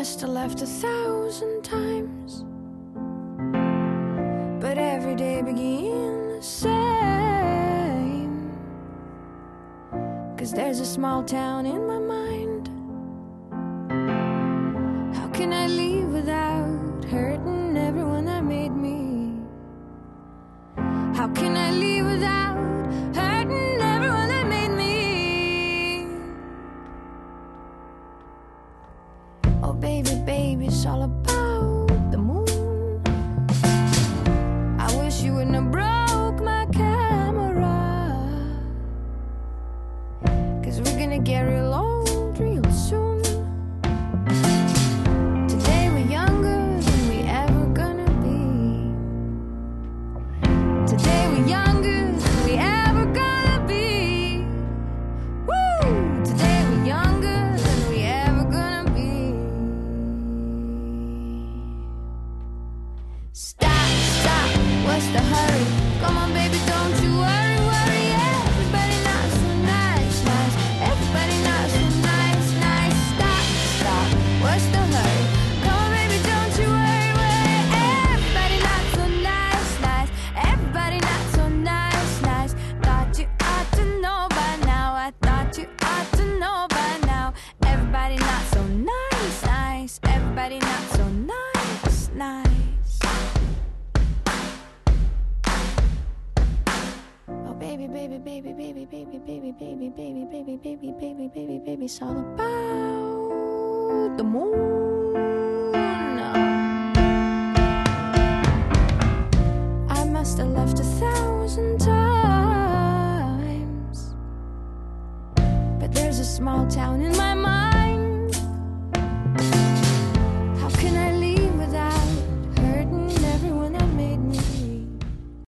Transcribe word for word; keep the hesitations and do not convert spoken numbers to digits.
must have left a thousand times, but every day begins the same. 'Cause there's a small town in my mind. How can I leave without hurting everyone that made me? How can I leave without hurting everyone that made me? Oh baby, baby, it's all about the moon. I wish you wouldn't have broke my camera, 'cause we're gonna get real old real soon. Today we're younger than we ever gonna be. Today we're younger than we ever gonna be. Woo! Today we're younger than we ever gonna be. Stop, stop, what's the hurry? Come on baby, don't you worry, worry. Everybody not so nice, nice. Everybody not so nice, nice. Stop, stop, what's the hurry? Come on baby, don't you worry, worry. Everybody not so nice, nice. Everybody not so nice, nice. Thought you ought to know by now. I thought you ought to know by now. Everybody not so nice, nice. Everybody not so nice, nice. Oh baby, baby, baby, baby, baby, baby, baby, baby, baby, baby, baby, baby, baby, it's all about the moon. I must have left a thousand times, but there's a small town in my